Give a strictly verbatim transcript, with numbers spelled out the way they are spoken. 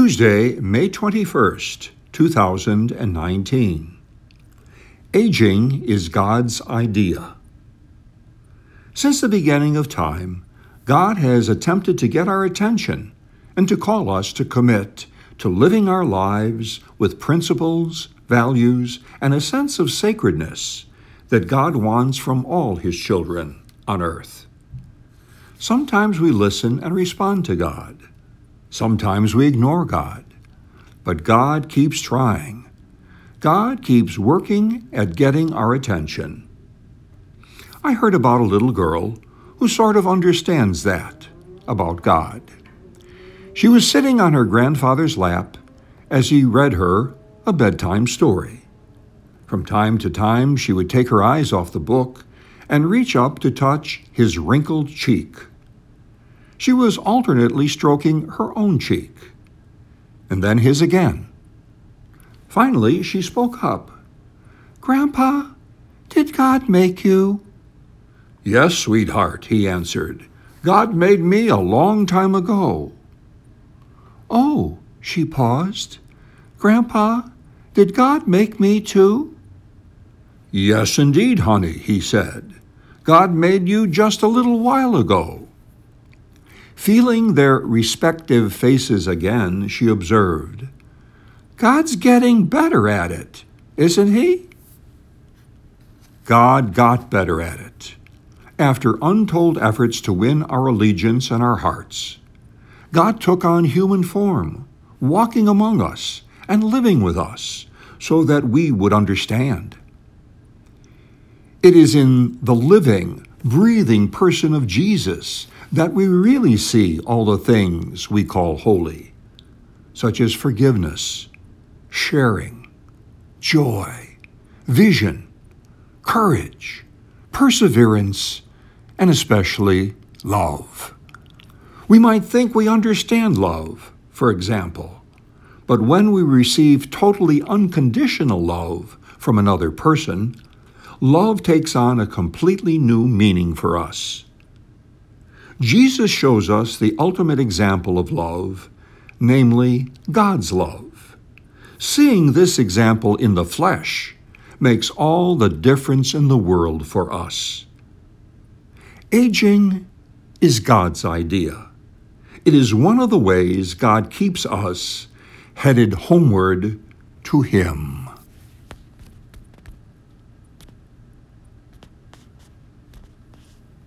Tuesday, May twenty-first, two thousand nineteen. Aging is God's idea. Since the beginning of time, God has attempted to get our attention and to call us to commit to living our lives with principles, values, and a sense of sacredness that God wants from all His children on earth. Sometimes we listen and respond to God. Sometimes we ignore God. But God keeps trying. God keeps working at getting our attention. I heard about a little girl who sort of understands that about God. She was sitting on her grandfather's lap as he read her a bedtime story. From time to time, she would take her eyes off the book and reach up to touch his wrinkled cheek. She was alternately stroking her own cheek, and then his again. Finally, she spoke up. "Grandpa, did God make you?" "Yes, sweetheart," he answered. "God made me a long time ago." "Oh," she paused. "Grandpa, did God make me too?" "Yes, indeed, honey," he said. "God made you just a little while ago." Feeling their respective faces again, she observed, "God's getting better at it, isn't He?" God got better at it. After untold efforts to win our allegiance and our hearts, God took on human form, walking among us and living with us so that we would understand. It is in the living, breathing person of Jesus that we really see all the things we call holy, such as forgiveness, sharing, joy, vision, courage, perseverance, and especially love. We might think we understand love, for example, but when we receive totally unconditional love from another person, love takes on a completely new meaning for us. Jesus shows us the ultimate example of love, namely God's love. Seeing this example in the flesh makes all the difference in the world for us. Aging is God's idea. It is one of the ways God keeps us headed homeward to Him.